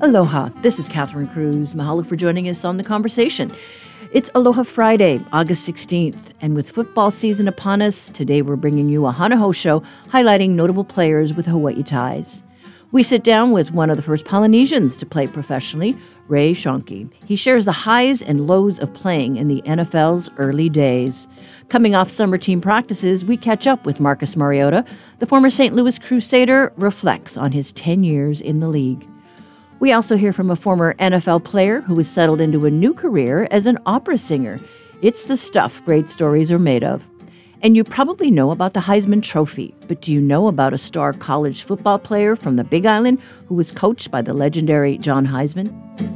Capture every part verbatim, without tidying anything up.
Aloha, this is Catherine Cruz. Mahalo for joining us on The Conversation. It's Aloha Friday, August sixteenth, and with football season upon us, today we're bringing you a Hana Hou show highlighting notable players with Hawaii ties. We sit down with one of the first Polynesians to play professionally, Ray Schoenke. He shares the highs and lows of playing in the N F L's early days. Coming off summer team practices, we catch up with Marcus Mariota. The former Saint Louis Crusader reflects on his ten years in the league. We also hear from a former N F L player who has settled into a new career as an opera singer. It's the stuff great stories are made of. And you probably know about the Heisman Trophy, but do you know about a star college football player from the Big Island who was coached by the legendary John Heisman?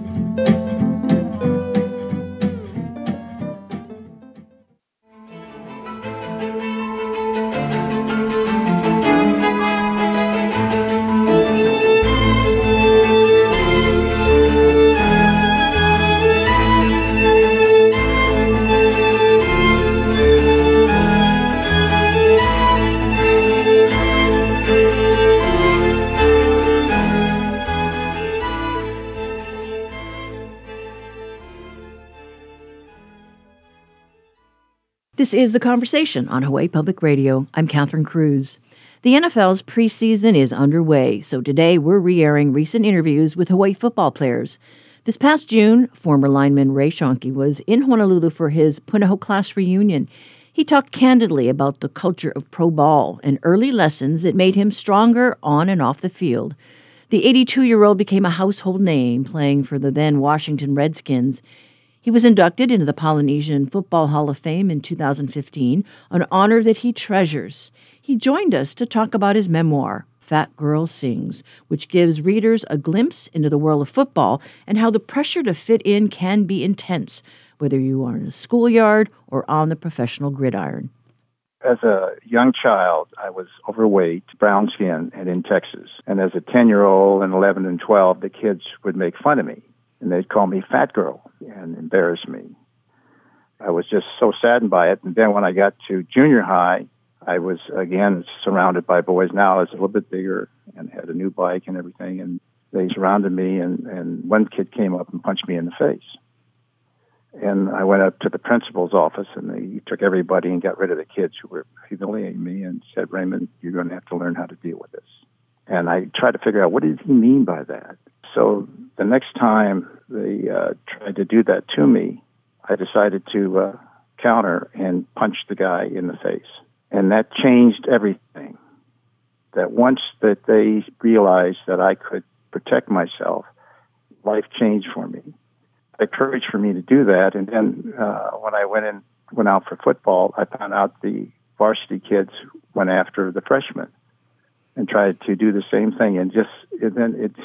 This is The Conversation on Hawaii Public Radio. I'm Catherine Cruz. The N F L's preseason is underway, so today we're re-airing recent interviews with Hawaii football players. This past June, former lineman Ray Schoenke was in Honolulu for his Punahou class reunion. He talked candidly about the culture of pro ball and early lessons that made him stronger on and off the field. The eighty-two-year-old became a household name, playing for the then Washington Redskins. He was inducted into the Polynesian Football Hall of Fame in two thousand fifteen, an honor that he treasures. He joined us to talk about his memoir, Fat Girl Sings, which gives readers a glimpse into the world of football and how the pressure to fit in can be intense, whether you are in a schoolyard or on the professional gridiron. As a young child, I was overweight, brown skin, and in Texas. And as a ten-year-old and eleven and twelve, the kids would make fun of me. And they'd call me Fat Girl and embarrass me. I was just so saddened by it. And then when I got to junior high, I was, again, surrounded by boys. Now I was a little bit bigger and had a new bike and everything. And they surrounded me, and, and one kid came up and punched me in the face. And I went up to the principal's office, and they took everybody and got rid of the kids who were humiliating me and said, Raymond, you're going to have to learn how to deal with this. And I tried to figure out, what did he mean by that? So the next time they uh, tried to do that to me, I decided to uh, counter and punch the guy in the face. And that changed everything. That once that they realized that I could protect myself, life changed for me. It courage for me to do that. And then uh, when I went in, went out for football, I found out the varsity kids went after the freshmen and tried to do the same thing. And just and then it...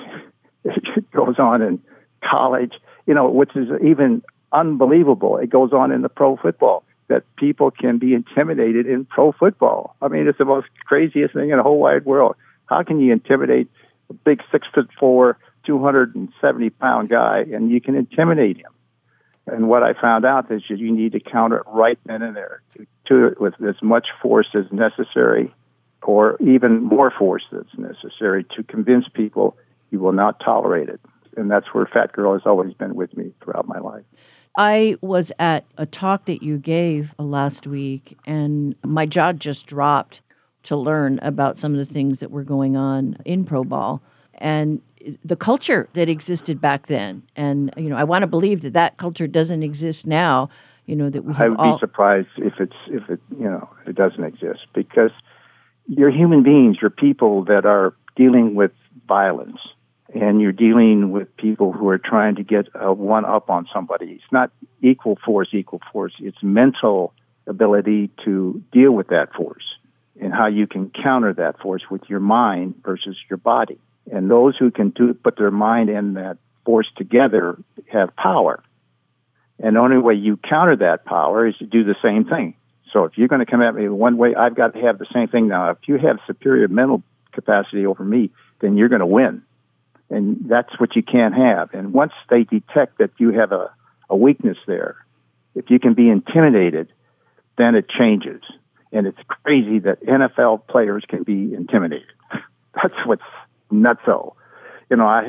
It goes on in college, you know, which is even unbelievable. It goes on in the pro football, that people can be intimidated in pro football. I mean, it's the most craziest thing in the whole wide world. How can you intimidate a big six foot four, two hundred seventy pound guy, and you can intimidate him? And what I found out is that you need to counter it right then and there, to it with as much force as necessary, or even more force that's necessary to convince people you will not tolerate it. And that's where Fat Girl has always been with me throughout my life. I was at a talk that you gave last week, and my jaw just dropped to learn about some of the things that were going on in pro ball and the culture that existed back then. And, you know, I want to believe that that culture doesn't exist now, you know, that we have I would all... be surprised if it's, if it, you know, it doesn't exist, because you're human beings, you're people that are dealing with violence. And you're dealing with people who are trying to get a one-up on somebody. It's not equal force, equal force. It's mental ability to deal with that force and how you can counter that force with your mind versus your body. And those who can do put their mind and that force together have power. And the only way you counter that power is to do the same thing. So if you're going to come at me one way, I've got to have the same thing now. If you have superior mental capacity over me, then you're going to win. And that's what you can't have. And once they detect that you have a, a weakness there, if you can be intimidated, then it changes. And it's crazy that N F L players can be intimidated. That's what's nutso. You know, I had a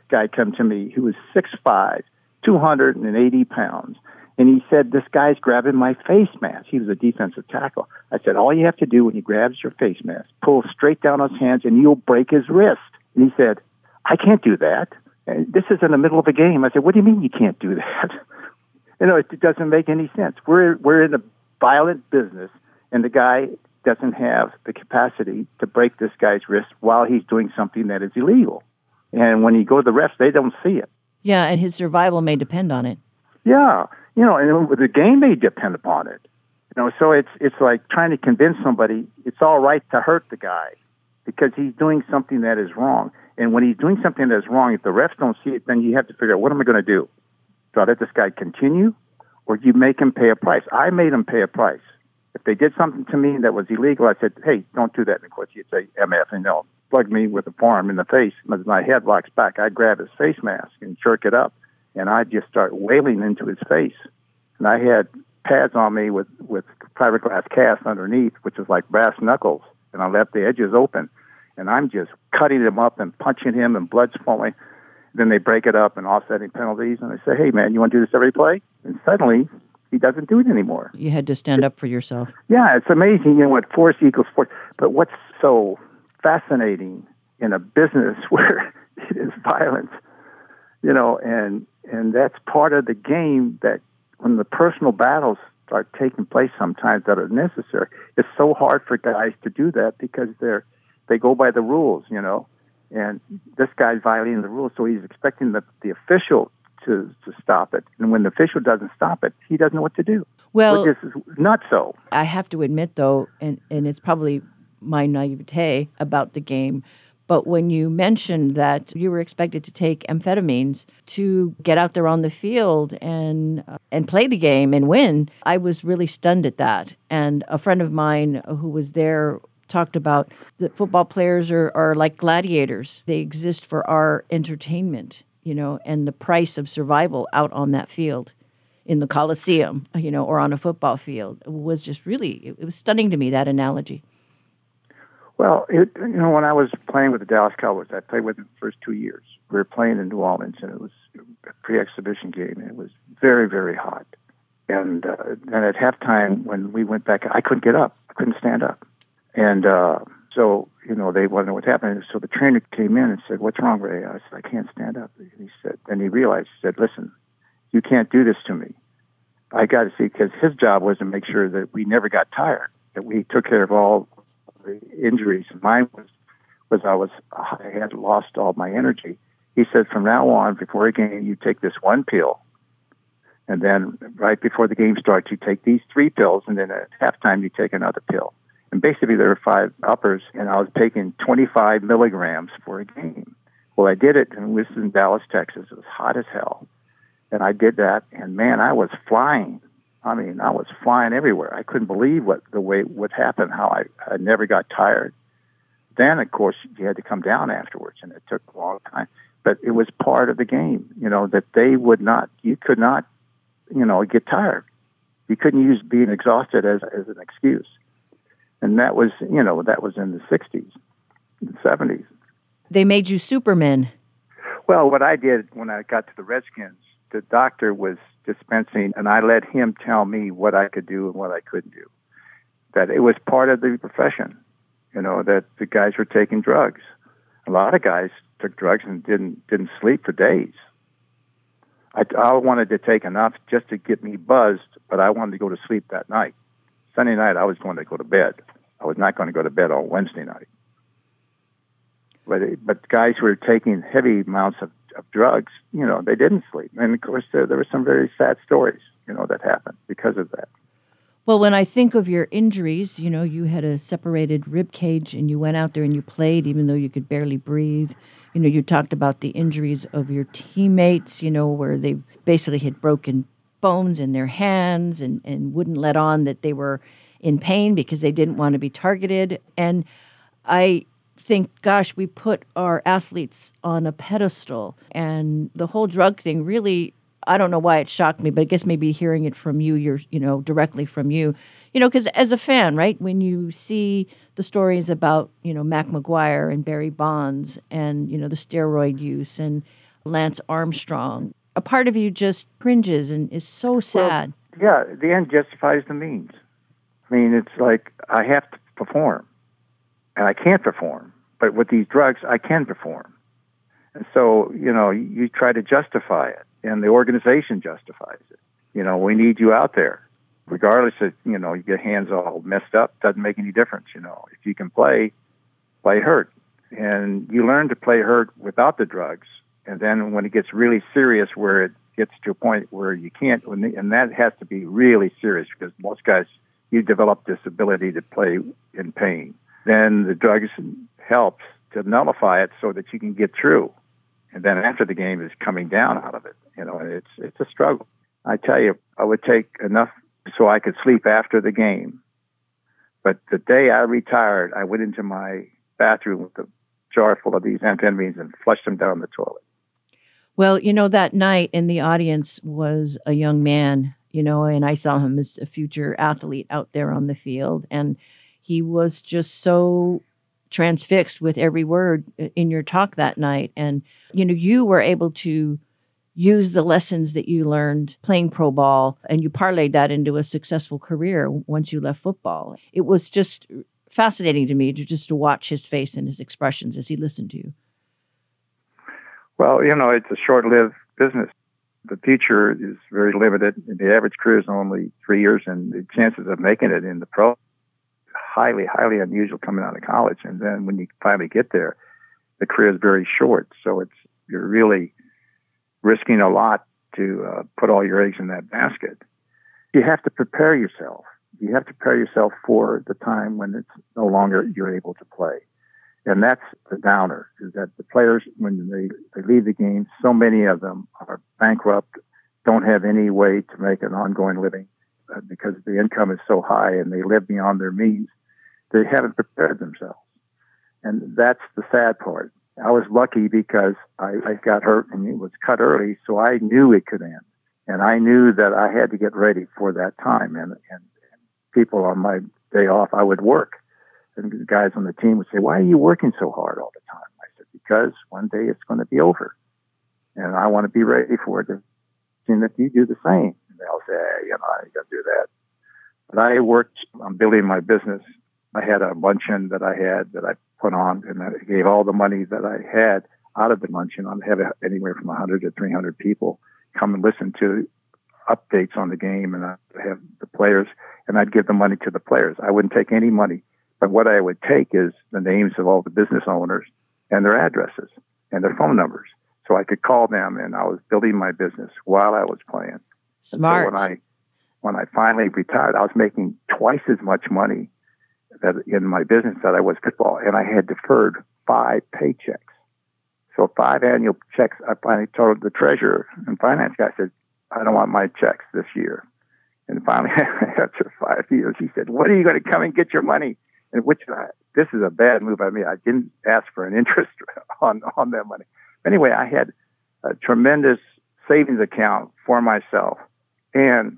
guy come to me who was six five, two hundred eighty pounds. And he said, this guy's grabbing my face mask. He was a defensive tackle. I said, all you have to do when he grabs your face mask, pull straight down his hands and you'll break his wrist. And he said, I can't do that. And this is in the middle of a game. I said, what do you mean you can't do that? You know, it doesn't make any sense. We're we're in a violent business, and the guy doesn't have the capacity to break this guy's wrist while he's doing something that is illegal. And when you go to the refs, they don't see it. Yeah, and his survival may depend on it. Yeah, you know, and the game may depend upon it. You know, so it's it's like trying to convince somebody it's all right to hurt the guy because he's doing something that is wrong. And when he's doing something that is wrong, if the refs don't see it, then you have to figure out, what am I going to do? Do I let this guy continue, or do you make him pay a price? I made him pay a price. If they did something to me that was illegal, I said, hey, don't do that. And of course, you'd say M F, and they'll plug me with a forearm in the face. As my head rocks back, I grab his face mask and jerk it up, and I just start wailing into his face. And I had pads on me with, with fiberglass cast underneath, which is like brass knuckles, and I left the edges open. And I'm just cutting him up and punching him, and blood's flowing. Then they break it up and offsetting penalties, and I say, hey, man, you want to do this every play? And suddenly, he doesn't do it anymore. You had to stand up for yourself. Yeah, it's amazing, you know, what force equals force. But what's so fascinating in a business where it is violence, you know, and and that's part of the game, that when the personal battles start taking place sometimes that are necessary, it's so hard for guys to do that because they're they go by the rules, you know. And this guy's violating the rules, so he's expecting the, the official to, to stop it. And when the official doesn't stop it, he doesn't know what to do. Well, this is not so. I have to admit, though, and, and it's probably my naivete about the game, but when you mentioned that you were expected to take amphetamines to get out there on the field and uh, and play the game and win, I was really stunned at that. And a friend of mine who was there talked about that football players are, are like gladiators. They exist for our entertainment, you know, and the price of survival out on that field in the Coliseum, you know, or on a football field was just really, it was stunning to me, that analogy. Well, it, you know, when I was playing with the Dallas Cowboys, I played with them the first two years. We were playing in New Orleans, and it was a pre-exhibition game, and it was very, very hot. And uh, then at halftime, when we went back, I couldn't get up. I couldn't stand up. And uh, so, you know, they wanted to know what happened. So the trainer came in and said, what's wrong, Ray? I said, I can't stand up. And he said, then he realized, he said, listen, you can't do this to me. I got to see, because his job was to make sure that we never got tired, that we took care of all the injuries. Mine was, was I was, I had lost all my energy. He said, from now on, before a game, you take this one pill. And then right before the game starts, you take these three pills. And then at halftime, you take another pill. And basically, there were five uppers, and I was taking twenty-five milligrams for a game. Well, I did it, and this is in Dallas, Texas. It was hot as hell. And I did that, and man, I was flying. I mean, I was flying everywhere. I couldn't believe what the way what happened, how I, I never got tired. Then, of course, you had to come down afterwards, and it took a long time. But it was part of the game, you know, that they would not, you could not, you know, get tired. You couldn't use being exhausted as as an excuse. And that was, you know, that was in the sixties, the seventies. They made you Superman. Well, what I did when I got to the Redskins, the doctor was dispensing, and I let him tell me what I could do and what I couldn't do. That it was part of the profession, you know, that the guys were taking drugs. A lot of guys took drugs and didn't didn't sleep for days. I, I wanted to take enough just to get me buzzed, but I wanted to go to sleep that night. Sunday night, I was going to go to bed. I was not going to go to bed on Wednesday night. But but guys who were taking heavy amounts of, of drugs, you know, they didn't sleep. And, of course, there, there were some very sad stories, you know, that happened because of that. Well, when I think of your injuries, you know, you had a separated rib cage and you went out there and you played even though you could barely breathe. You know, you talked about the injuries of your teammates, you know, where they basically had broken bones in their hands and, and wouldn't let on that they were in pain because they didn't want to be targeted. And I think, gosh, we put our athletes on a pedestal. And the whole drug thing really, I don't know why it shocked me, but I guess maybe hearing it from you, you're, you know, directly from you, you know, because as a fan, right, when you see the stories about, you know, Mac McGuire and Barry Bonds and, you know, the steroid use and Lance Armstrong. A part of you just cringes and is so sad. Well, yeah, the end justifies the means. I mean, it's like I have to perform, and I can't perform. But with these drugs, I can perform. And so, you know, you try to justify it, and the organization justifies it. You know, we need you out there. Regardless of, you know, you get hands all messed up, doesn't make any difference, you know. If you can play, play hurt. And you learn to play hurt without the drugs. And then when it gets really serious, where it gets to a point where you can't, and that has to be really serious, because most guys, you develop this ability to play in pain. Then the drugs helps to nullify it so that you can get through. And then after the game is coming down out of it. You know, it's it's a struggle. I tell you, I would take enough so I could sleep after the game. But the day I retired, I went into my bathroom with a jar full of these amphetamines and flushed them down the toilet. Well, you know, that night in the audience was a young man, you know, and I saw him as a future athlete out there on the field. And he was just so transfixed with every word in your talk that night. And, you know, you were able to use the lessons that you learned playing pro ball, and you parlayed that into a successful career once you left football. It was just fascinating to me to just to watch his face and his expressions as he listened to you. Well, you know, it's a short-lived business. The future is very limited. The average career is only three years, and the chances of making it in the pro highly, highly unusual coming out of college. And then when you finally get there, the career is very short. So it's you're really risking a lot to uh, put all your eggs in that basket. You have to prepare yourself. You have to prepare yourself for the time when it's no longer you're able to play. And that's the downer, is that the players, when they, they leave the game, so many of them are bankrupt, don't have any way to make an ongoing living uh, because the income is so high and they live beyond their means. They haven't prepared themselves. And that's the sad part. I was lucky because I, I got hurt and it was cut early, so I knew it could end. And I knew that I had to get ready for that time. And, and, and people on my day off, I would work. And the guys on the team would say, "Why are you working so hard all the time?" I said, "Because one day it's going to be over. And I want to be ready for it. And if you do the same." And they'll say, hey, you know, I got to do that. But I worked on building my business. I had a luncheon that I had that I put on, and I gave all the money that I had out of the luncheon. I'd have anywhere from one hundred to three hundred people come and listen to updates on the game, and I'd have the players, and I'd give the money to the players. I wouldn't take any money, but what I would take is the names of all the business owners and their addresses and their phone numbers, so I could call them, and I was building my business while I was playing. Smart. So when I when I finally retired, I was making twice as much money that in my business that I was football, and I had deferred five paychecks. So five annual checks. I finally told the treasurer and finance guy, I said, "I don't want my checks this year." And finally, after five years, he said, "When are you going to come and get your money?" And which I, this is a bad move by me. I didn't ask for an interest on on that money. Anyway, I had a tremendous savings account for myself, and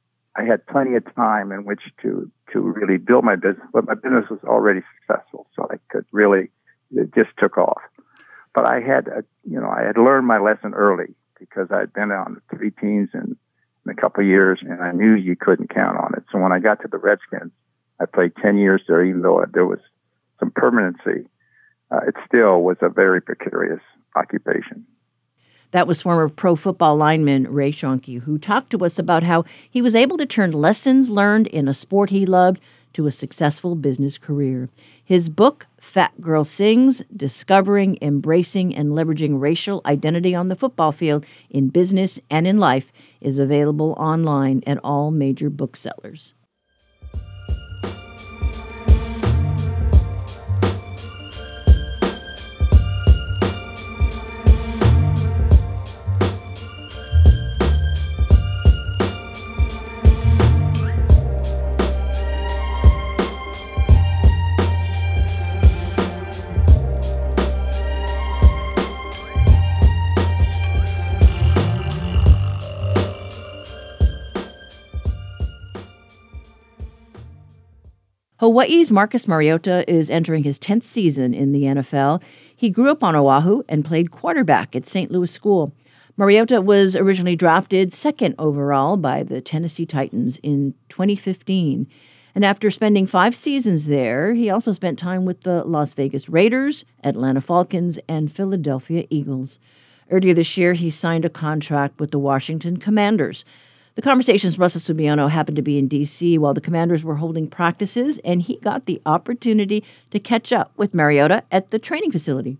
I had plenty of time in which to to really build my business. But my business was already successful, so I could really, it just took off. But I had, a, you know, I had learned my lesson early because I had been on three teams in, in a couple of years, and I knew you couldn't count on it. So when I got to the Redskins, I played ten years there, even though there was some permanency. Uh, it still was a very precarious occupation. That was former pro football lineman Ray Schoenke, who talked to us about how he was able to turn lessons learned in a sport he loved to a successful business career. His book, Fat Girl Sings, Discovering, Embracing, and Leveraging Racial Identity on the Football Field in Business and in Life, is available online at all major booksellers. Hawaii's Marcus Mariota is entering his tenth season in the N F L. He grew up on Oahu and played quarterback at Saint Louis School. Mariota was originally drafted second overall by the Tennessee Titans in twenty fifteen. And after spending five seasons there, he also spent time with the Las Vegas Raiders, Atlanta Falcons, and Philadelphia Eagles. Earlier this year, he signed a contract with the Washington Commanders. The Conversation's Russell Subiono happened to be in D C while the Commanders were holding practices, and he got the opportunity to catch up with Mariota at the training facility.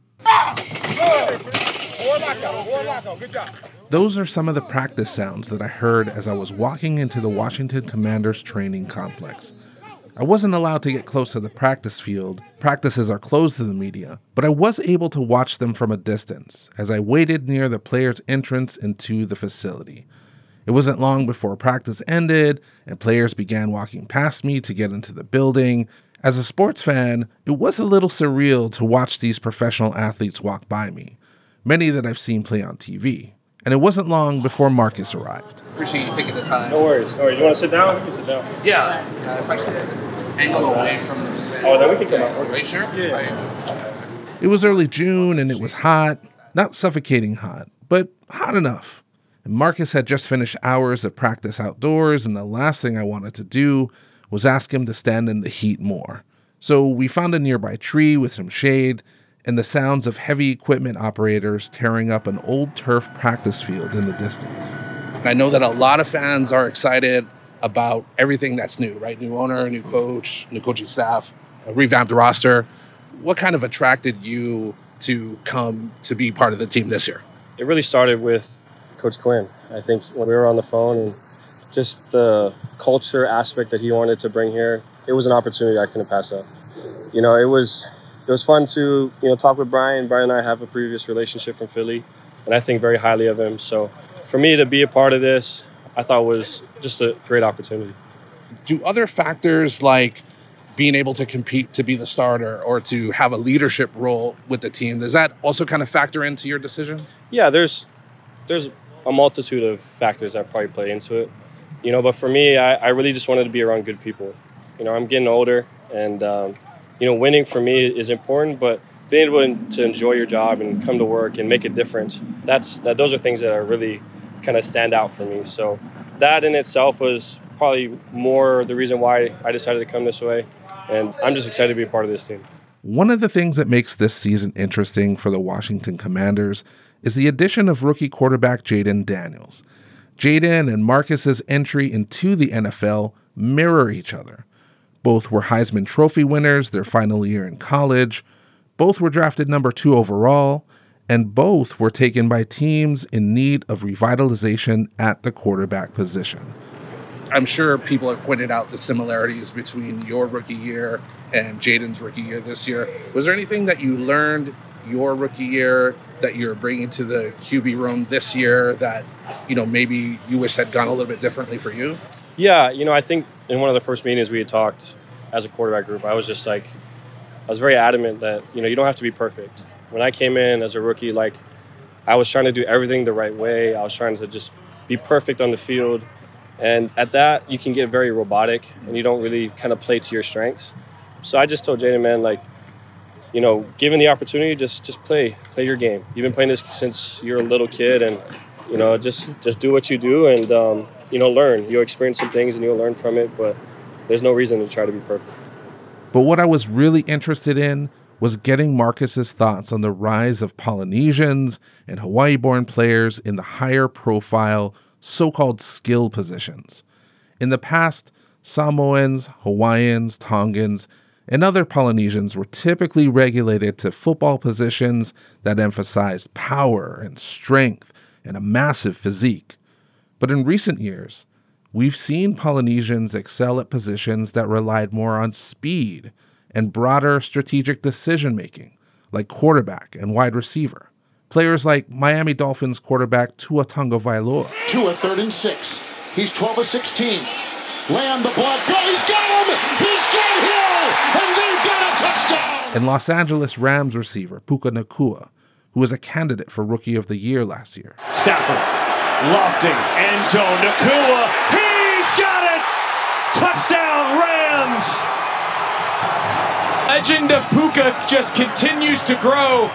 Those are some of the practice sounds that I heard as I was walking into the Washington Commanders training complex. I wasn't allowed to get close to the practice field. Practices are closed to the media, but I was able to watch them from a distance as I waited near the players' entrance into the facility. It wasn't long before practice ended and players began walking past me to get into the building. As a sports fan, it was a little surreal to watch these professional athletes walk by me, many that I've seen play on T V. And it wasn't long before Marcus arrived. Appreciate you taking the time. No worries. No worries. You want to sit down? We can sit down. Yeah. Uh, if I could angle away from the... Oh, then we can come out. Right, sure? Yeah. Right. It was early June and it was hot. Not suffocating hot, but hot enough. And Marcus had just finished hours of practice outdoors, and the last thing I wanted to do was ask him to stand in the heat more. So we found a nearby tree with some shade, and the sounds of heavy equipment operators tearing up an old turf practice field in the distance. I know that a lot of fans are excited about everything that's new, right? New owner, new coach, new coaching staff, a revamped roster. What kind of attracted you to come to be part of the team this year? It really started with Coach Quinn. I think when we were on the phone and just the culture aspect that he wanted to bring here, it was an opportunity I couldn't pass up. You know, it was it was fun to, you know, talk with Brian. Brian and I have a previous relationship from Philly, and I think very highly of him. So for me to be a part of this, I thought was just a great opportunity. Do other factors like being able to compete to be the starter or to have a leadership role with the team, does that also kind of factor into your decision? Yeah, there's there's a multitude of factors that probably play into it. You know, but for me, I, I really just wanted to be around good people. You know, I'm getting older, and, um, you know, winning for me is important, but being able to enjoy your job and come to work and make a difference, that's that. Those are things that are really kind of stand out for me. So that in itself was probably more the reason why I decided to come this way, and I'm just excited to be a part of this team. One of the things that makes this season interesting for the Washington Commanders is the addition of rookie quarterback Jayden Daniels. Jayden and Marcus's entry into the N F L mirror each other. Both were Heisman Trophy winners their final year in college. Both were drafted number two overall, and both were taken by teams in need of revitalization at the quarterback position. I'm sure people have pointed out the similarities between your rookie year and Jayden's rookie year this year. Was there anything that you learned your rookie year that you're bringing to the Q B room this year that, you know, maybe you wish had gone a little bit differently for you? Yeah, you know, I think in one of the first meetings we had talked as a quarterback group, I was just like, I was very adamant that, you know, you don't have to be perfect. When I came in as a rookie, like, I was trying to do everything the right way. I was trying to just be perfect on the field. And at that, you can get very robotic and you don't really kind of play to your strengths. So I just told Jayden, man, like, you know, given the opportunity, just just play, play your game. You've been playing this since you're a little kid, and, you know, just just do what you do and, um, you know, learn. You'll experience some things and you'll learn from it, but there's no reason to try to be perfect. But what I was really interested in was getting Marcus's thoughts on the rise of Polynesians and Hawaii-born players in the higher-profile, so-called skill positions. In the past, Samoans, Hawaiians, Tongans, and other Polynesians were typically regulated to football positions that emphasized power and strength and a massive physique. But in recent years, we've seen Polynesians excel at positions that relied more on speed and broader strategic decision-making, like quarterback and wide receiver. Players like Miami Dolphins quarterback Tua Tagovailoa. Tua third and six. He's twelve of sixteen. Land the block. Oh, he's got him! He's got him! And they've got a touchdown! And Los Angeles Rams receiver Puka Nacua, who was a candidate for Rookie of the Year last year. Stafford, lofting, end zone, Nacua, he's got it! Touchdown, Rams! Legend of Puka just continues to grow.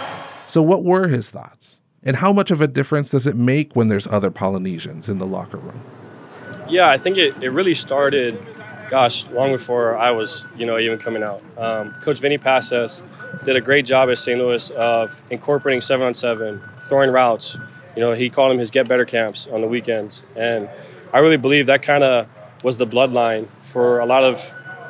So what were his thoughts? And how much of a difference does it make when there's other Polynesians in the locker room? Yeah, I think it, it really started, gosh, long before I was, you know, even coming out. Um, Coach Vinny Passes did a great job at Saint Louis of incorporating seven on seven, throwing routes. You know, he called them his get better camps on the weekends. And I really believe that kind of was the bloodline for a lot of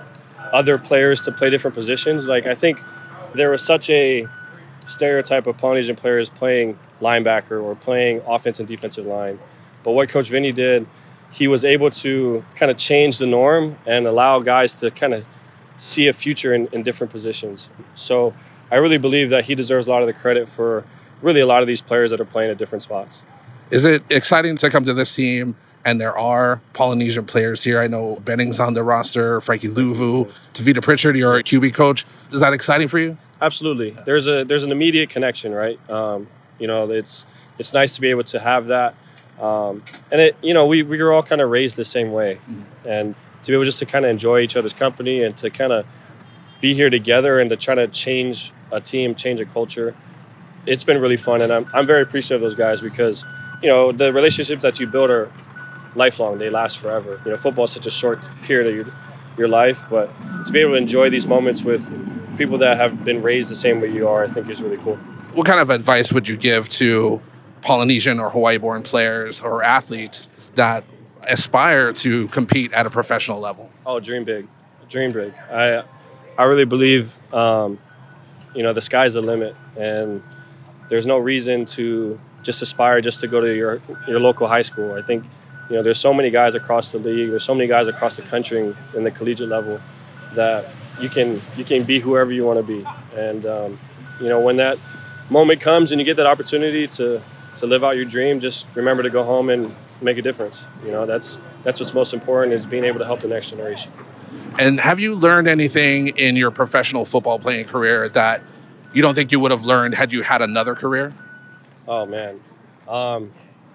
other players to play different positions. Like, I think there was such a stereotype of Polynesian players playing linebacker or playing offense and defensive line. But what Coach Vinny did, he was able to kind of change the norm and allow guys to kind of see a future in, in different positions. So I really believe that he deserves a lot of the credit for really a lot of these players that are playing at different spots. Is it exciting to come to this team and there are Polynesian players here? I know Benning's on the roster, Frankie Luvu, Tavita Pritchard, your Q B coach. Is that exciting for you? Absolutely. There's a there's an immediate connection, right? Um, you know, it's it's nice to be able to have that. Um, and, it, you know, we, we were all kind of raised the same way. Mm-hmm. And to be able just to kind of enjoy each other's company and to kind of be here together and to try to change a team, change a culture, it's been really fun. And I'm, I'm very appreciative of those guys because, you know, the relationships that you build are lifelong. They last forever. You know, football is such a short period of your, your life. But to be able to enjoy these moments with people that have been raised the same way you are, I think is really cool. What kind of advice would you give to Polynesian or Hawaii-born players or athletes that aspire to compete at a professional level? Oh, dream big. Dream big. I I really believe, um, you know, the sky's the limit. And there's no reason to just aspire just to go to your, your local high school. I think, you know, there's so many guys across the league. There's so many guys across the country in, in the collegiate level that you can you can be whoever you want to be. And, um, you know, when that moment comes and you get that opportunity to to live out your dream, just remember to go home and make a difference. You know, that's that's what's most important, is being able to help the next generation. And have you learned anything in your professional football playing career that you don't think you would have learned had you had another career? Oh, man. Um,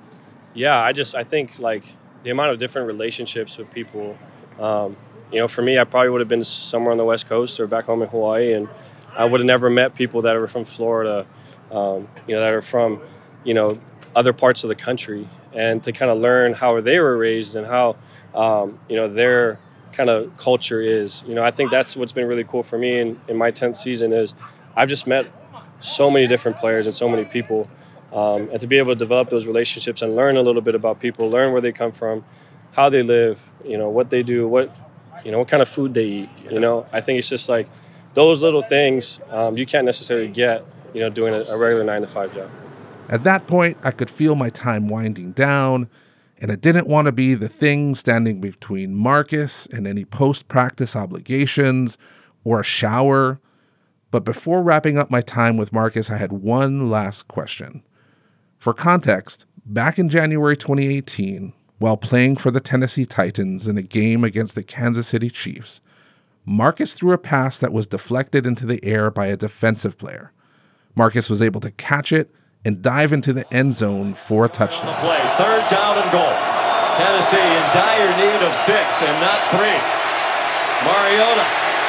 yeah, I just, I think, like, the amount of different relationships with people, um, you know, for me, I probably would have been somewhere on the West Coast or back home in Hawaii, and I would have never met people that were from Florida, um, you know, that are from, you know, other parts of the country, and to kind of learn how they were raised and how, um, you know, their kind of culture is. You know, I think that's what's been really cool for me in, in my tenth season is I've just met so many different players and so many people, um, and to be able to develop those relationships and learn a little bit about people, learn where they come from, how they live, you know, what they do, what, you know, what kind of food they eat. You know, I think it's just like those little things um, you can't necessarily get, you know, doing a, a regular nine to five job. At that point, I could feel my time winding down, and I didn't want to be the thing standing between Marcus and any post-practice obligations or a shower. But before wrapping up my time with Marcus, I had one last question. For context, back in January twenty eighteen, while playing for the Tennessee Titans in a game against the Kansas City Chiefs, Marcus threw a pass that was deflected into the air by a defensive player. Marcus was able to catch it and dive into the end zone for a touchdown. Play, third down and goal. Tennessee in dire need of six and not three. Mariota.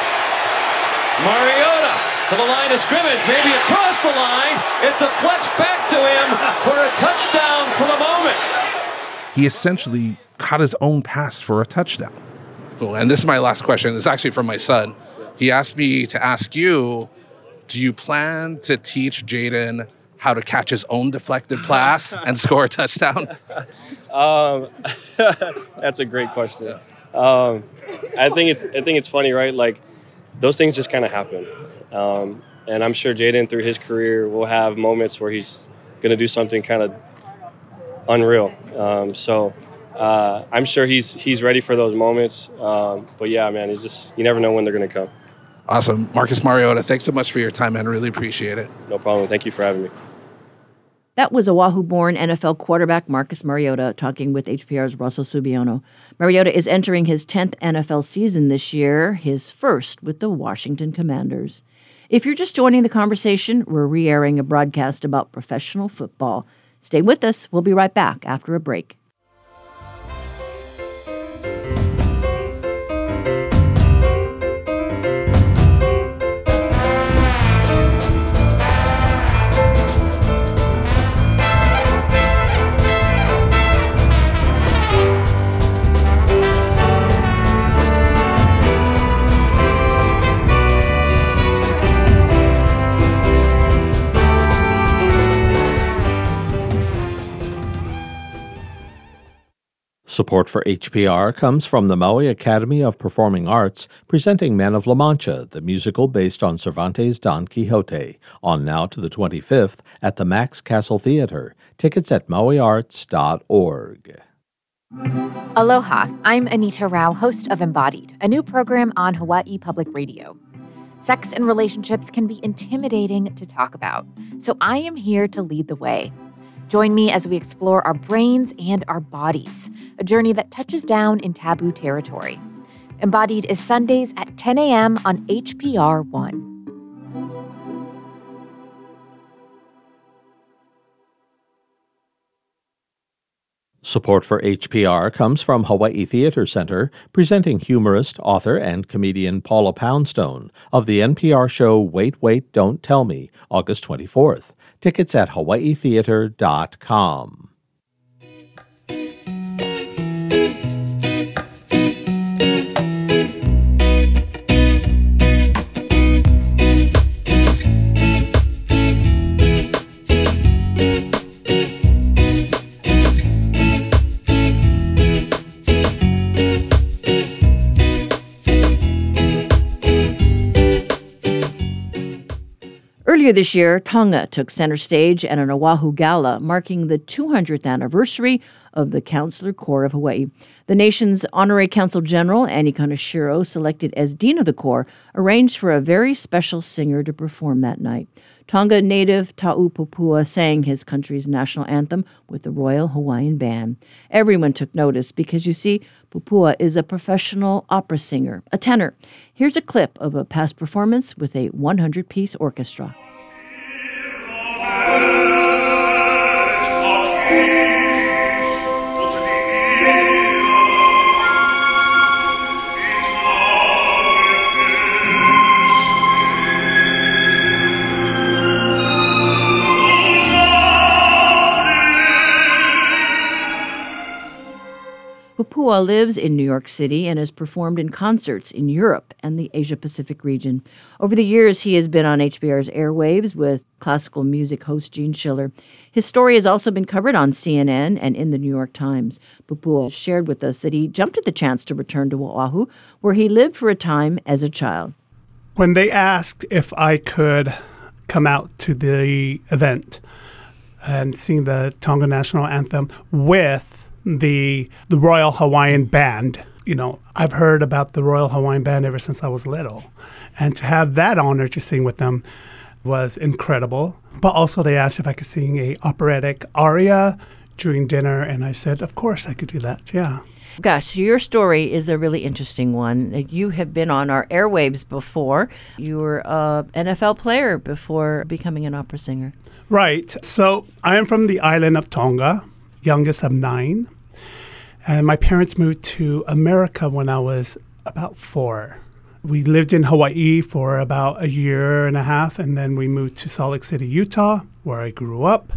Mariota to the line of scrimmage, maybe across the line. It deflects back to him for a touchdown for the moment. He essentially caught his own pass for a touchdown. Cool. And this is my last question. This is actually from my son. He asked me to ask you, do you plan to teach Jaden how to catch his own deflected pass and score a touchdown? Um, that's a great question. Um, I think it's I think it's funny, right? Like, those things just kind of happen. Um, and I'm sure Jaden, through his career, will have moments where he's going to do something kind of unreal. Um, so uh, I'm sure he's he's ready for those moments. Um, but, yeah, man, it's just you never know when they're going to come. Awesome. Marcus Mariota, thanks so much for your time, man. Really appreciate it. No problem. Thank you for having me. That was Oahu-born N F L quarterback Marcus Mariota talking with H P R's Russell Subiono. Mariota is entering his tenth N F L season this year, his first with the Washington Commanders. If you're just joining the conversation, we're re-airing a broadcast about professional football. Stay with us. We'll be right back after a break. Support for H P R comes from the Maui Academy of Performing Arts, presenting Men of La Mancha, the musical based on Cervantes' Don Quixote, on now to the twenty-fifth at the Max Castle Theater. Tickets at maui arts dot org. Aloha, I'm Anita Rao, host of Embodied, a new program on Hawaii Public Radio. Sex and relationships can be intimidating to talk about, so I am here to lead the way. Join me as we explore our brains and our bodies, a journey that touches down in taboo territory. Embodied is Sundays at ten a.m. on H P R one. Support for H P R comes from Hawaii Theater Center, presenting humorist, author, and comedian Paula Poundstone of the N P R show Wait, Wait, Don't Tell Me, August twenty-fourth. Tickets at hawaii theater dot com. Earlier this year, Tonga took center stage at an Oahu gala marking the two hundredth anniversary of the Consular Corps of Hawaii. The nation's Honorary Consul General, Annie Kaneshiro, selected as Dean of the Corps, arranged for a very special singer to perform that night. Tonga native Ta'u Popua sang his country's national anthem with the Royal Hawaiian Band. Everyone took notice because, you see, Popua is a professional opera singer, a tenor. Here's a clip of a past performance with a one hundred piece orchestra. Popua lives in New York City and has performed in concerts in Europe and the Asia-Pacific region. Over the years, he has been on H B R's airwaves with classical music host Gene Schiller. His story has also been covered on C N N and in the New York Times. Popua shared with us that he jumped at the chance to return to Oahu, where he lived for a time as a child. When they asked if I could come out to the event and sing the Tonga National Anthem with the the Royal Hawaiian Band. You know, I've heard about the Royal Hawaiian Band ever since I was little. And to have that honor to sing with them was incredible. But also they asked if I could sing a operatic aria during dinner, and I said, of course I could do that, yeah. Gosh, your story is a really interesting one. You have been on our airwaves before. You were an N F L player before becoming an opera singer. Right. So I am from the island of Tonga, youngest of nine. And my parents moved to America when I was about four. We lived in Hawaii for about a year and a half, and then we moved to Salt Lake City, Utah, where I grew up.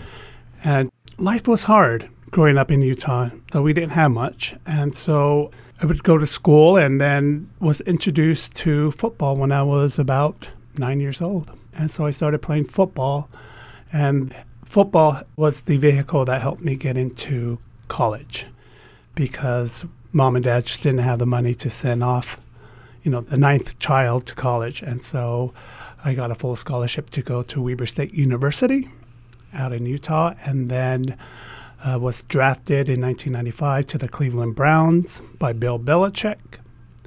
And life was hard growing up in Utah, though we didn't have much. And so I would go to school and then was introduced to football when I was about nine years old. And so I started playing football, and football was the vehicle that helped me get into college, because mom and dad just didn't have the money to send off, you know, the ninth child to college. And so I got a full scholarship to go to Weber State University out in Utah, and then uh, was drafted in nineteen ninety-five to the Cleveland Browns by Bill Belichick,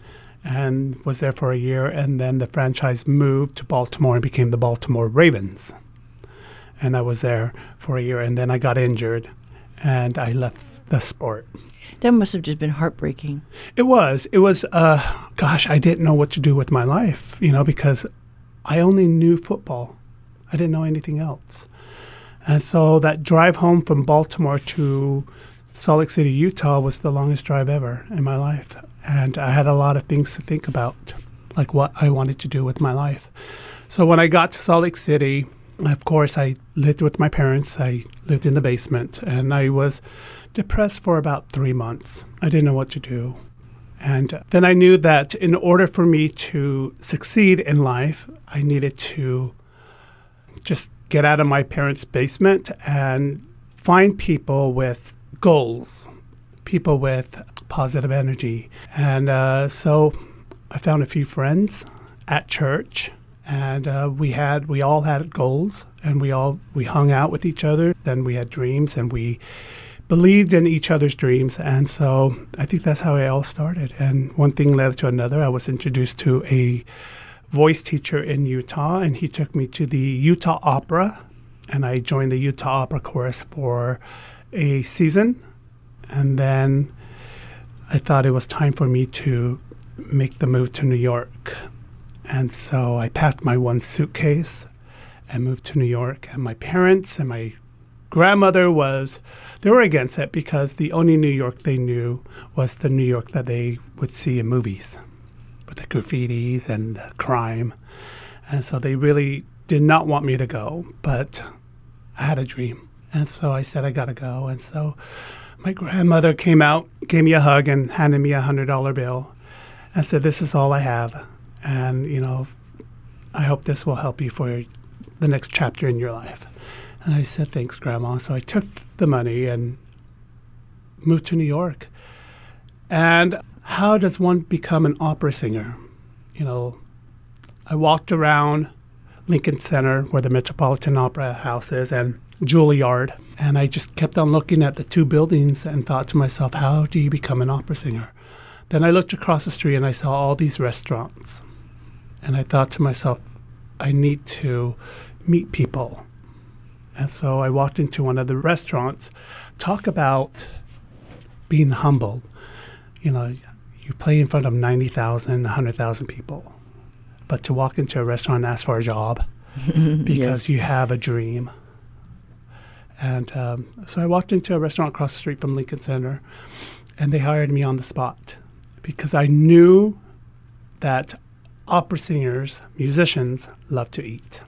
and was there for a year. And then the franchise moved to Baltimore and became the Baltimore Ravens. And I was there for a year, and then I got injured, and I left the sport. That must have just been heartbreaking. It was. It was, uh, gosh, I didn't know what to do with my life, you know, because I only knew football. I didn't know anything else. And so that drive home from Baltimore to Salt Lake City, Utah was the longest drive ever in my life. And I had a lot of things to think about, like what I wanted to do with my life. So when I got to Salt Lake City, of course, I lived with my parents. I lived in the basement, and I was depressed for about three months. I didn't know what to do. And then I knew that in order for me to succeed in life, I needed to just get out of my parents' basement and find people with goals, people with positive energy. And uh, so I found a few friends at church, and uh, we had we all had goals, and we all we hung out with each other. Then we had dreams, and we believed in each other's dreams. And so I think that's how it all started. And one thing led to another. I was introduced to a voice teacher in Utah, and he took me to the Utah Opera, and I joined the Utah Opera Chorus for a season. And then I thought it was time for me to make the move to New York. And so I packed my one suitcase and moved to New York. And my parents and my grandmother was, they were against it because the only New York they knew was the New York that they would see in movies with the graffiti and the crime. And so they really did not want me to go, but I had a dream. And so I said, I got to go. And so my grandmother came out, gave me a hug, and handed me a one hundred dollar bill and said, this is all I have. And, you know, I hope this will help you for the next chapter in your life. And I said, thanks, Grandma. So I took the money and moved to New York. And how does one become an opera singer? You know, I walked around Lincoln Center, where the Metropolitan Opera House is, and Juilliard. And I just kept on looking at the two buildings and thought to myself, how do you become an opera singer? Then I looked across the street and I saw all these restaurants. And I thought to myself, I need to meet people. And so I walked into one of the restaurants. Talk about being humble. You know, you play in front of ninety thousand, one hundred thousand people. But to walk into a restaurant and ask for a job because yes. you have a dream. And um, so I walked into a restaurant across the street from Lincoln Center, and they hired me on the spot because I knew that opera singers, musicians, love to eat.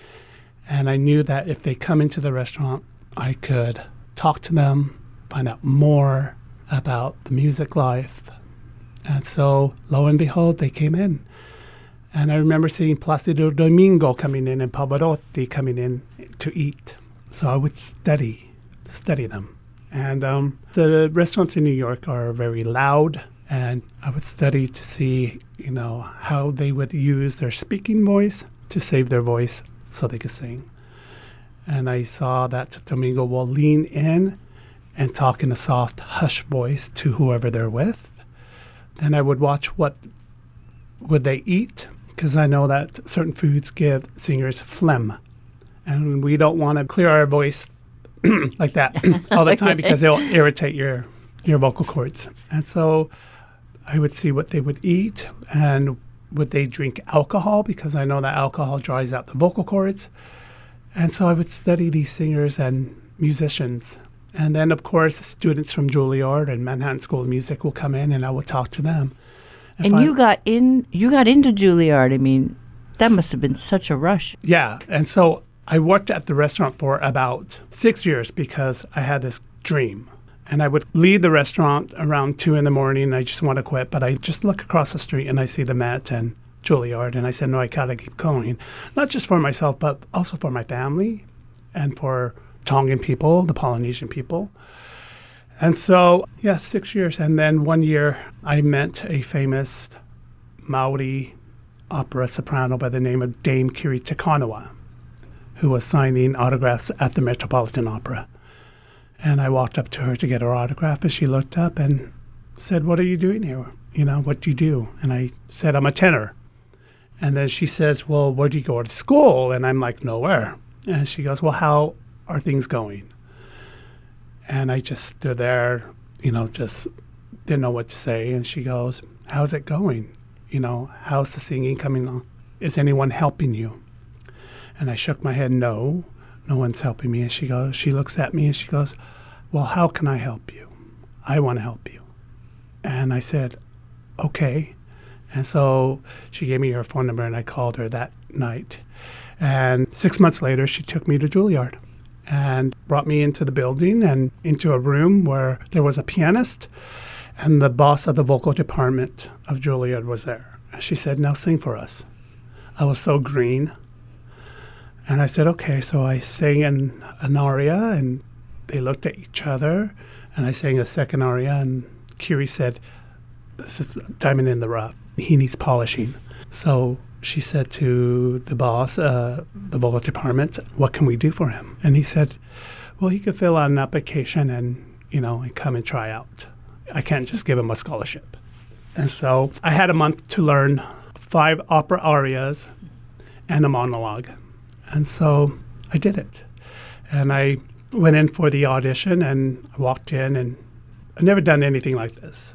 And I knew that if they come into the restaurant, I could talk to them, find out more about the music life. And so, lo and behold, they came in. And I remember seeing Placido Domingo coming in and Pavarotti coming in to eat. So I would study, study them. And um, the restaurants in New York are very loud. And I would study to see, you know, how they would use their speaking voice to save their voice so they could sing. And I saw that Domingo will lean in and talk in a soft hush voice to whoever they're with. Then I would watch what would they eat, because I know that certain foods give singers phlegm. And we don't want to clear our voice like that all the time because it'll irritate your, your vocal cords. And so I would see what they would eat, and would they drink alcohol, because I know that alcohol dries out the vocal cords. And so I would study these singers and musicians. And then, of course, students from Juilliard and Manhattan School of Music will come in, and I would talk to them. And, and you got in, you got into Juilliard. I mean, that must have been such a rush. Yeah. And so I worked at the restaurant for about six years because I had this dream. And I would leave the restaurant around two in the morning, and I just want to quit. But I just look across the street, and I see the Met and Juilliard, and I said, no, I got to keep going. Not just for myself, but also for my family and for Tongan people, the Polynesian people. And so, yeah, six years. And then one year, I met a famous Maori opera soprano by the name of Dame Kiri Te Kanawa, who was signing autographs at the Metropolitan Opera. And I walked up to her to get her autograph, and she looked up and said, what are you doing here? You know, what do you do? And I said, I'm a tenor. And then she says, well, where do you go to school? And I'm like, nowhere. And she goes, well, how are things going? And I just stood there, you know, just didn't know what to say. And she goes, how's it going? You know, how's the singing coming on? Is anyone helping you? And I shook my head, no, no one's helping me. And she goes, she looks at me and she goes, well, how can I help you? I want to help you. And I said, okay. And so she gave me her phone number, and I called her that night. And six months later, she took me to Juilliard and brought me into the building and into a room where there was a pianist, and the boss of the vocal department of Juilliard was there. And she said, now sing for us. I was so green. And I said, okay. So I sang an, an aria, and they looked at each other, And I sang a second aria, and Curie said, "This is diamond in the rough. He needs polishing." So she said to the boss, uh, the vocal department, "What can we do for him?" And he said, "Well, he could fill out an application and, you know, and come and try out. I can't just give him a scholarship." And so I had a month to learn five opera arias and a monologue. And so I did it. And I went in for the audition, and I walked in, and I'd never done anything like this.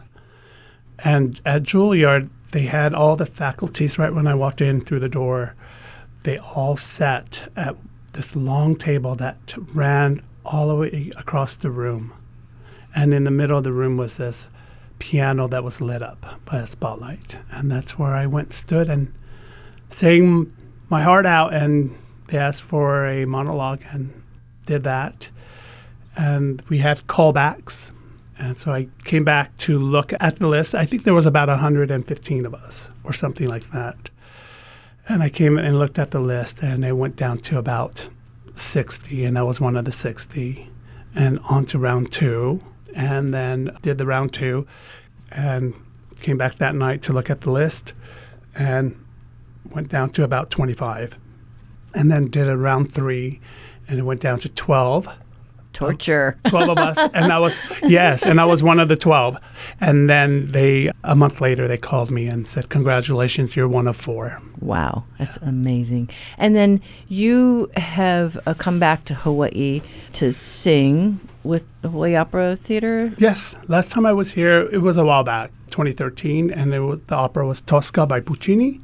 And at Juilliard, they had all the faculties right when I walked in through the door. They all sat at this long table that ran all the way across the room. And in the middle of the room was this piano that was lit up by a spotlight. And that's where I went, stood, and sang my heart out. And they asked for a monologue, and did that. And we had callbacks. And so I came back to look at the list. I think there was about one hundred fifteen of us or something like that. And I came and looked at the list, and it went down to about sixty, and I was one of the sixty. And on to round two, and then did the round two, and came back that night to look at the list, and went down to about twenty-five. And then did a round three, and it went down to twelve. Torture. twelve of us. And I was, yes, and I was one of the twelve. And then they, a month later, they called me and said, "Congratulations, you're one of four." Wow, that's amazing. And then you have uh, come back to Hawaii to sing with the Hawaii Opera Theater? Yes. Last time I was here, it was a while back, twenty thirteen, and it was, the opera was Tosca by Puccini.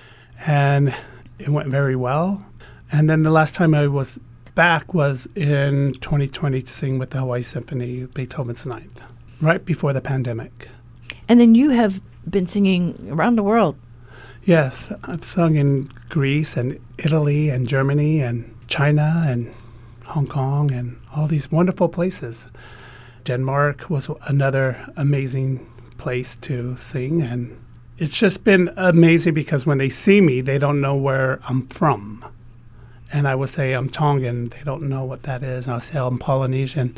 And it went very well. And then the last time I was back was in twenty twenty to sing with the Hawaii Symphony, Beethoven's Ninth, right before the pandemic. And then you have been singing around the world. Yes, I've sung in Greece and Italy and Germany and China and Hong Kong and all these wonderful places. Denmark was another amazing place to sing, and it's just been amazing because when they see me, they don't know where I'm from. And I would say I'm Tongan. They don't know what that is. I'll say I'm Polynesian.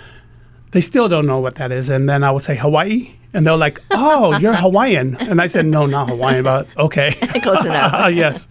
They still don't know what that is. And then I would say Hawaii. And they're like, "Oh, you're Hawaiian." And I said, "No, not Hawaiian, but okay." Close enough. Yes.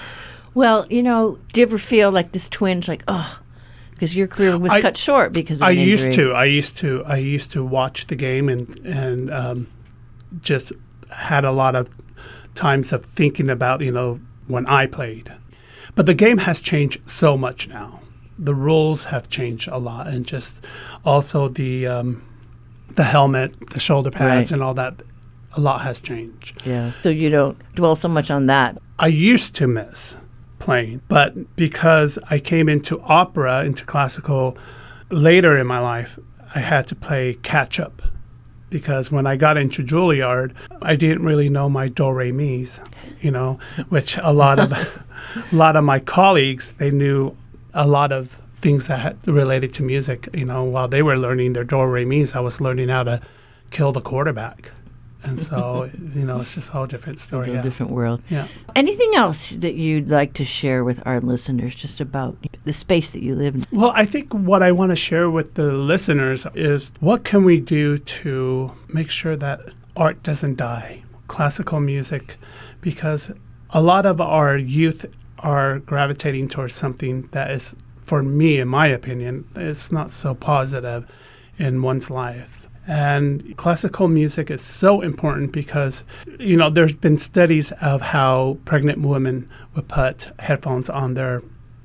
Well, you know, do you ever feel like this twinge, like, oh, because your career was I, cut short because of I an injury? used to. I used to. I used to watch the game and, and um, just had a lot of times of thinking about, you know, when I played. But the game has changed so much now. The rules have changed a lot, and just also the um, the helmet, the shoulder pads, right, and all that. A lot has changed. Yeah. So you don't dwell so much on that. I used to miss playing, but because I came into opera, into classical later in my life, I had to play catch up. Because when I got into Juilliard, I didn't really know my do-re-mis, you know, which a lot of a lot of my colleagues, they knew a lot of things that had related to music. You know, while they were learning their do-re-mis, I was learning how to kill the quarterback. And so, you know, it's just a whole different story. A yeah. different world. Yeah. Anything else that you'd like to share with our listeners just about the space that you live in? Well, I think what I want to share with the listeners is what can we do to make sure that art doesn't die, classical music, because a lot of our youth are gravitating towards something that is, for me, in my opinion, it's not so positive in one's life. And classical music is so important because, you know, there's been studies of how pregnant women would put headphones on their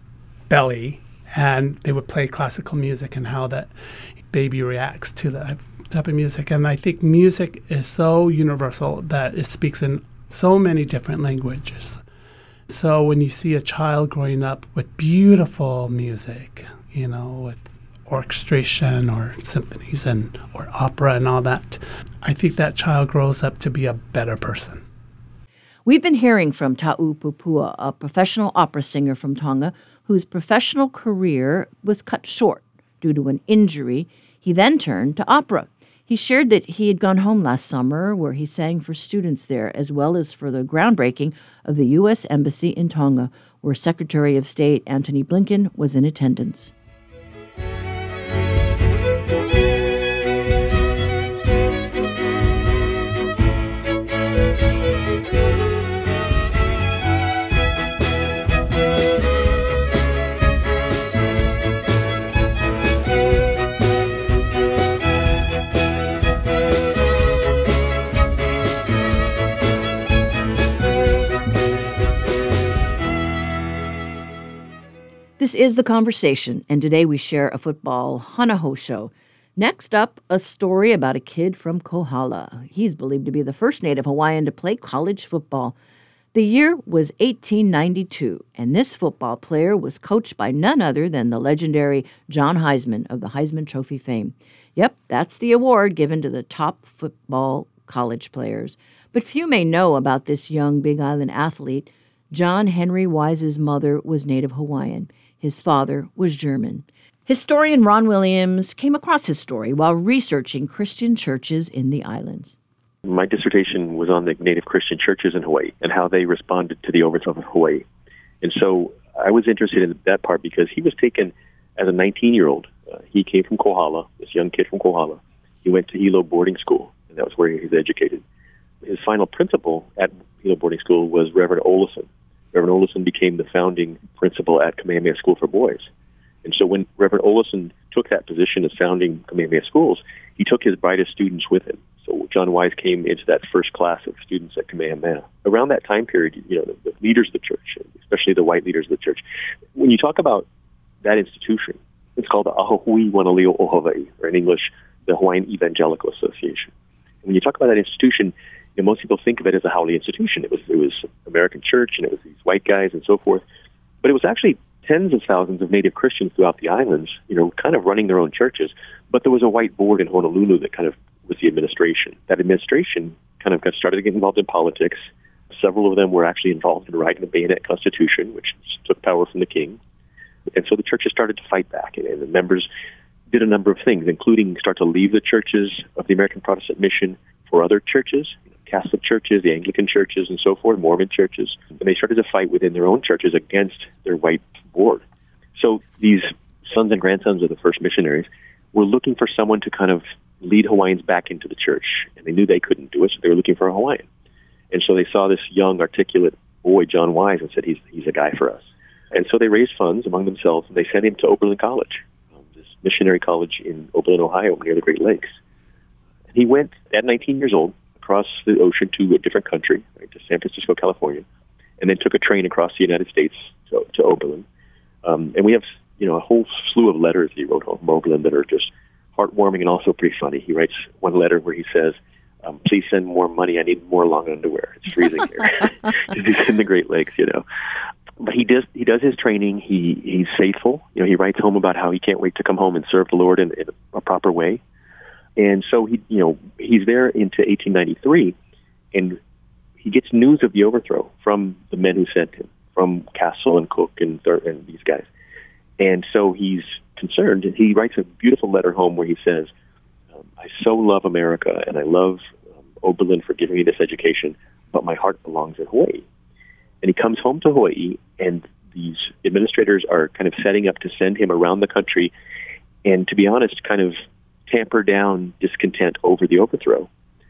belly and they would play classical music and how that baby reacts to that type of music. And I think music is so universal that it speaks in so many different languages. So when you see a child growing up with beautiful music, you know, with orchestration or symphonies and or opera and all that, I think that child grows up to be a better person. We've been hearing from Ta'u Pupua, a professional opera singer from Tonga whose professional career was cut short due to an injury. He then turned to opera. He shared that he had gone home last summer where he sang for students there as well as for the groundbreaking of the U S Embassy in Tonga, where Secretary of State Antony Blinken was in attendance. This is The Conversation, and today we share a football Hanaho show. Next up, a story about a kid from Kohala. He's believed to be the first native Hawaiian to play college football. The year was eighteen ninety-two, and this football player was coached by none other than the legendary John Heisman of the Heisman Trophy fame. Yep, that's the award given to the top football college players. But few may know about this young Big Island athlete. John Henry Wise's mother was native Hawaiian. His father was German. Historian Ron Williams came across his story while researching Christian churches in the islands. My dissertation was on the native Christian churches in Hawaii and how they responded to the overthrow of Hawaii. And so I was interested in that part because he was taken as a nineteen-year-old. Uh, he came from Kohala, this young kid from Kohala. He went to Hilo boarding school, and that was where he was educated. His final principal at Hilo boarding school was Reverend Olison. Reverend Olison became the founding principal at Kamehameha School for Boys. And so when Reverend Olison took that position as founding Kamehameha Schools, he took his brightest students with him. So John Wise came into that first class of students at Kamehameha. Around that time period, you know, the, the leaders of the church, especially the white leaders of the church, when you talk about that institution, it's called the Ahahui Wanaleo o Hawaii, or in English, the Hawaiian Evangelical Association. And when you talk about that institution, you know, most people think of it as a haole institution. It was it was American church, and it was these white guys and so forth. But it was actually tens of thousands of native Christians throughout the islands, you know, kind of running their own churches. But there was a white board in Honolulu that kind of was the administration. That administration kind of got started to get involved in politics. Several of them were actually involved in writing the Bayonet Constitution, which took power from the king. And so the churches started to fight back, and, and the members did a number of things, including start to leave the churches of the American Protestant Mission for other churches, you know, Catholic churches, the Anglican churches, and so forth, Mormon churches. And they started to fight within their own churches against their white board. So these sons and grandsons of the first missionaries were looking for someone to kind of lead Hawaiians back into the church, and they knew they couldn't do it, so they were looking for a Hawaiian. And so they saw this young, articulate boy, John Wise, and said, he's he's a guy for us. And so they raised funds among themselves, and they sent him to Oberlin College, um, this missionary college in Oberlin, Ohio, near the Great Lakes. And he went, at nineteen years old, across the ocean to a different country, right, to San Francisco, California, and then took a train across the United States to, to Oberlin. Um, and we have, you know, a whole slew of letters he wrote home from Oberlin that are just heartwarming and also pretty funny. He writes one letter where he says, um, please send more money. I need more long underwear. It's freezing here. He's in the Great Lakes, you know. But he does he does his training. He he's faithful. You know, he writes home about how he can't wait to come home and serve the Lord in, in a proper way. And so he you know he's there into eighteen ninety-three, and he gets news of the overthrow from the men who sent him, from Castle and Cook and Thur- and these guys. And so he's concerned, and he writes a beautiful letter home where he says, um, I so love America, and I love um, Oberlin for giving me this education, but my heart belongs in Hawaii. And he comes home to Hawaii, and these administrators are kind of setting up to send him around the country and, to be honest, kind of tamper down discontent over the overthrow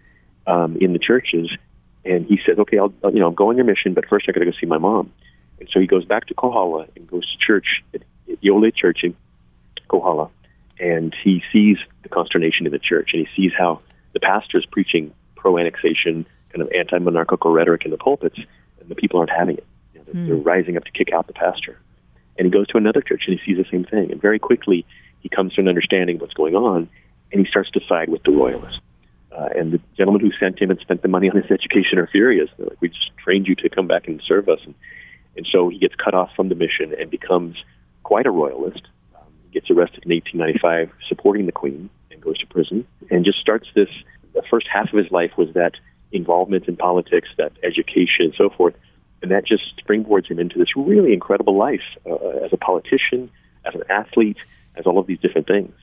um, in the churches. And he says, okay, I'll, you know, I'll go on your mission, but first I got to go see my mom. And so he goes back to Kohala and goes to church at Iole Church in Kohala, and he sees the consternation in the church, and he sees how the pastor's preaching pro-annexation, kind of anti-monarchical rhetoric in the pulpits, and the people aren't having it. You know, they're, mm. they're rising up to kick out the pastor. And he goes to another church, and he sees the same thing. And very quickly, he comes to an understanding of what's going on, and he starts to side with the royalists. Uh, and the gentlemen who sent him and spent the money on his education are furious. They're like, we just trained you to come back and serve us. And, and so he gets cut off from the mission and becomes quite a royalist. Um, he gets arrested in eighteen ninety-five, supporting the Queen, and goes to prison, and just starts this. The first half of his life was that involvement in politics, that education, and so forth, and that just springboards him into this really incredible life uh, as a politician, as an athlete, as all of these different things.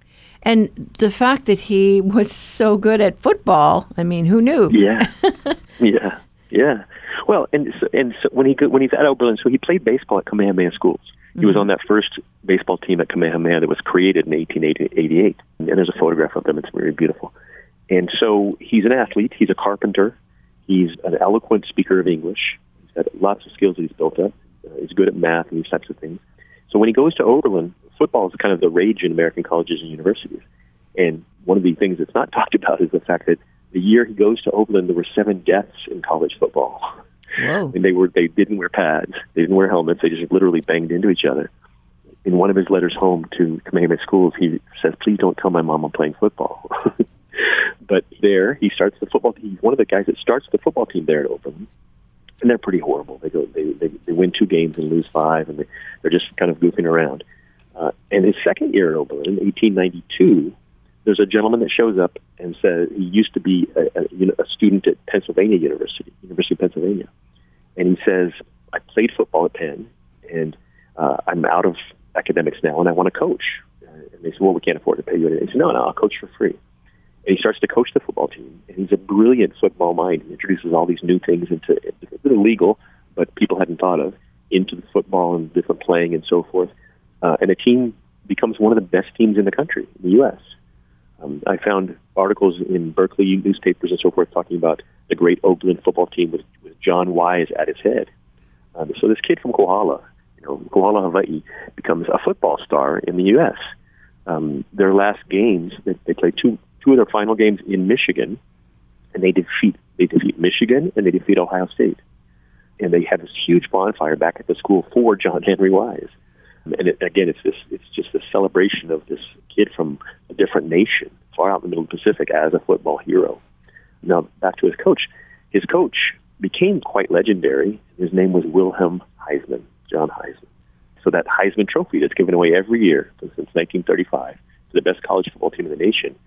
And the fact that he was so good at football, I mean, who knew? Yeah, yeah, yeah. Well, and so, and so when he when he's at Oberlin, so he played baseball at Kamehameha Schools. He mm-hmm. was on that first baseball team at Kamehameha that was created in eighteen eighty-eight. And there's a photograph of them. It's very beautiful. And so he's an athlete. He's a carpenter. He's an eloquent speaker of English. He's got lots of skills that he's built up. Uh, he's good at math and these types of things. So when he goes to Oberlin, football is kind of the rage in American colleges and universities. And one of the things that's not talked about is the fact that the year he goes to Oberlin, there were seven deaths in college football. Whoa. And they were they didn't wear pads. They didn't wear helmets. They just literally banged into each other. in one of his letters home to Kamehameha Schools, he says, please don't tell my mom I'm playing football. But there, he starts the football team. He's one of the guys that starts the football team there at Oberlin. And they're pretty horrible. They go, they, they, they win two games and lose five, and they, they're just kind of goofing around. Uh, and his second year at Oberlin, in eighteen ninety-two, there's a gentleman that shows up and says he used to be a, a, you know, a student at Pennsylvania University, University of Pennsylvania. And he says, I played football at Penn, and uh, I'm out of academics now, and I want to coach. Uh, and they said, well, we can't afford to pay you. And he said, no, no, I'll coach for free. And he starts to coach the football team. And he's a brilliant football mind. He introduces all these new things into, it's illegal, but people hadn't thought of, into the football and different playing and so forth. Uh, and the team becomes one of the best teams in the country, in the U S Um, I found articles in Berkeley newspapers and so forth talking about the great Oberlin football team with, with John Wise at its head. Um, so this kid from Kohala, you know, Kohala, Hawaii, becomes a football star in the U S Um, their last games, they, they played two two of their final games in Michigan, and they defeat they defeat Michigan and they defeat Ohio State, and they had this huge bonfire back at the school for John Henry Wise. And it, again, it's this it's just a celebration of this kid from a different nation, far out in the middle of the Pacific, as a football hero. Now, back to his coach. His coach became quite legendary. His name was Wilhelm Heisman, John Heisman. So that Heisman Trophy that's given away every year since nineteen thirty-five to the best college football team in the nation,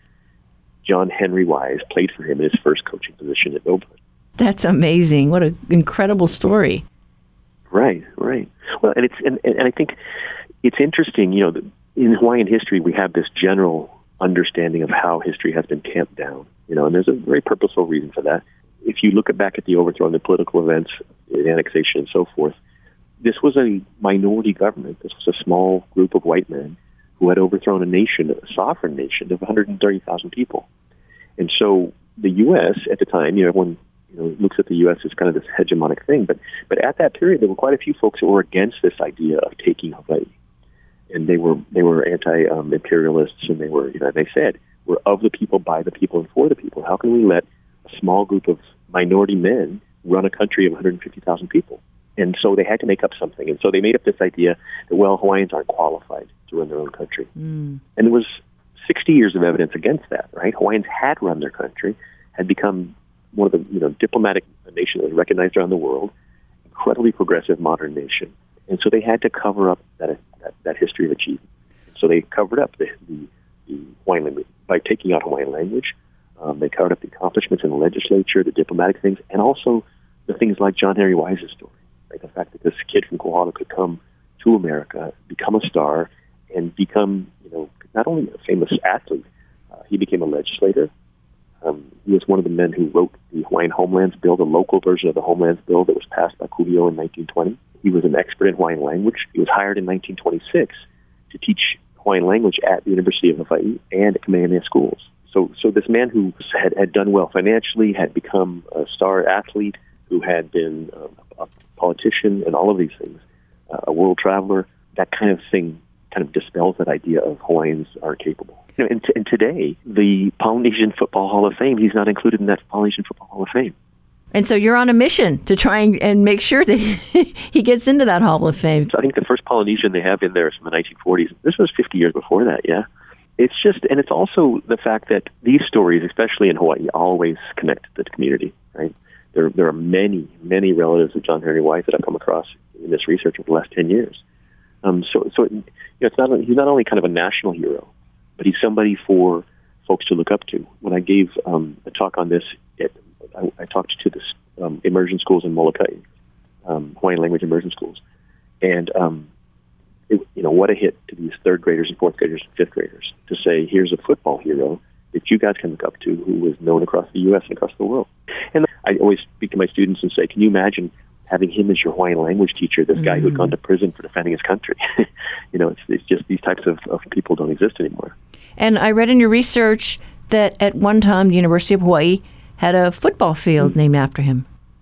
John Henry Wise played for him in his first coaching position at Oberlin. That's amazing. What an incredible story. Right, right. Well, and it's and, and I think it's interesting, you know, in Hawaiian history, we have this general understanding of how history has been tamped down, you know, and there's a very purposeful reason for that. If you look back at the overthrow and the political events, the annexation and so forth, this was a minority government. This was a small group of white men who had overthrown a nation, a sovereign nation of one hundred thirty thousand people. And so the U S at the time, you know, everyone you know, looks at the U S as kind of this hegemonic thing, but but at that period, there were quite a few folks that were against this idea of taking Hawaii. And they were they were anti-imperialists, um, and they were, you know, they said, we're of the people, by the people, and for the people. How can we let a small group of minority men run a country of one hundred fifty thousand people? And so they had to make up something. And so they made up this idea that, well, Hawaiians aren't qualified to run their own country. Mm. And there was sixty years of evidence against that, right? Hawaiians had run their country, had become one of the, you know, diplomatic nation that was recognized around the world, incredibly progressive modern nation. And so they had to cover up that that, that history of achievement. So they covered up the, the, the Hawaiian language by taking out Hawaiian language. Um, they covered up the accomplishments in the legislature, the diplomatic things, and also the things like John Henry Wise's story. Right? The fact that this kid from Kohala could come to America, become a star, and become, you know, not only a famous athlete, uh, he became a legislator. Um, he was one of the men who wrote the Hawaiian Homelands Bill, the local version of the Homelands Bill that was passed by Kuhio in nineteen twenty. He was an expert in Hawaiian language. He was hired in nineteen twenty-six to teach Hawaiian language at the University of Hawaii and at Kamehameha Schools. So, so this man who had, had done well financially, had become a star athlete, who had been um, a politician and all of these things, uh, a world traveler, that kind of thing kind of dispels that idea of Hawaiians are capable. You know, and, t- and today, the Polynesian Football Hall of Fame, he's not included in that Polynesian Football Hall of Fame. And so you're on a mission to try and, and make sure that he gets into that Hall of Fame. So I think the first Polynesian they have in there is from the nineteen forties. This was fifty years before that, yeah. It's just, and it's also the fact that these stories, especially in Hawaii, always connect to the community, right? There, there are many, many relatives of John Henry Wise that I've come across in this research over the last ten years. Um, so, so it, you know, it's not he's not only kind of a national hero, but he's somebody for folks to look up to. When I gave um, a talk on this, it, I, I talked to this um, immersion schools in Molokai, um, Hawaiian language immersion schools, and um, it, you know, what a hit to these third graders and fourth graders and fifth graders to say, here's a football hero that you guys can look up to, who was known across the U S and across the world. And I always speak to my students and say, can you imagine having him as your Hawaiian language teacher, this mm-hmm. guy who had gone to prison for defending his country? You know, it's, it's just these types of, of people don't exist anymore. And I read in your research that at one time the University of Hawaii had a football field mm-hmm. named after him.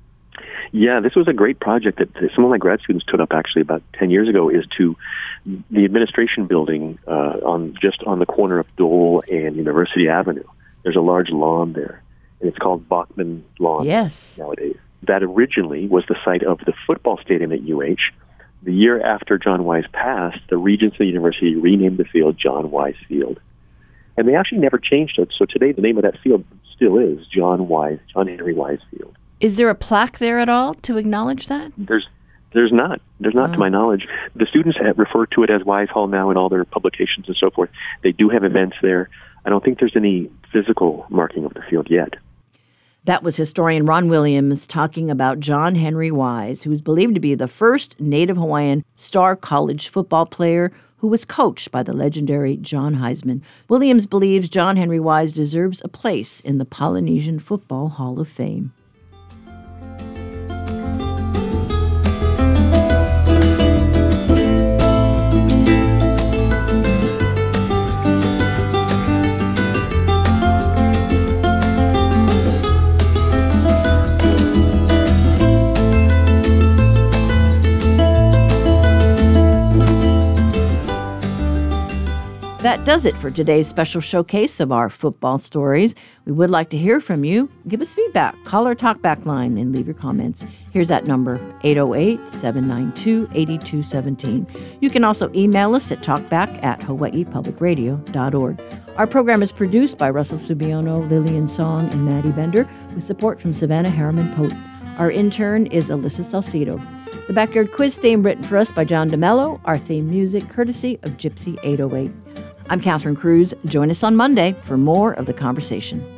Yeah, this was a great project that some of my grad students took up actually about ten years ago, is to the administration building uh, on just on the corner of Dole and University Avenue. There's a large lawn there, and it's called Bachman Lawn yes. nowadays. That originally was the site of the football stadium at U H The year after John Wise passed, the Regents of the university renamed the field John Wise Field. And they actually never changed it. So today the name of that field still is John Wise, John Henry Wise Field. Is there a plaque there at all to acknowledge that? There's there's not. There's not, oh. to my knowledge. The students have referred to it as Wise Hall now in all their publications and so forth. They do have events there. I don't think there's any physical marking of the field yet. That was historian Ron Williams talking about John Henry Wise, who is believed to be the first Native Hawaiian star college football player who was coached by the legendary John Heisman. Williams believes John Henry Wise deserves a place in the Polynesian Football Hall of Fame. That does it for today's special showcase of our football stories. We would like to hear from you. Give us feedback. Call our talkback line and leave your comments. Here's that number, eight oh eight, seven nine two, eight two one seven. You can also email us at talkback at hawaii public radio dot org. Our program is produced by Russell Subiono, Lillian Song, and Maddie Bender, with support from Savannah Harriman-Pope. Our intern is Alyssa Salcido. The Backyard Quiz theme written for us by John DeMello. Our theme music courtesy of Gypsy eight oh eight. I'm Catherine Cruz. Join us on Monday for more of The Conversation.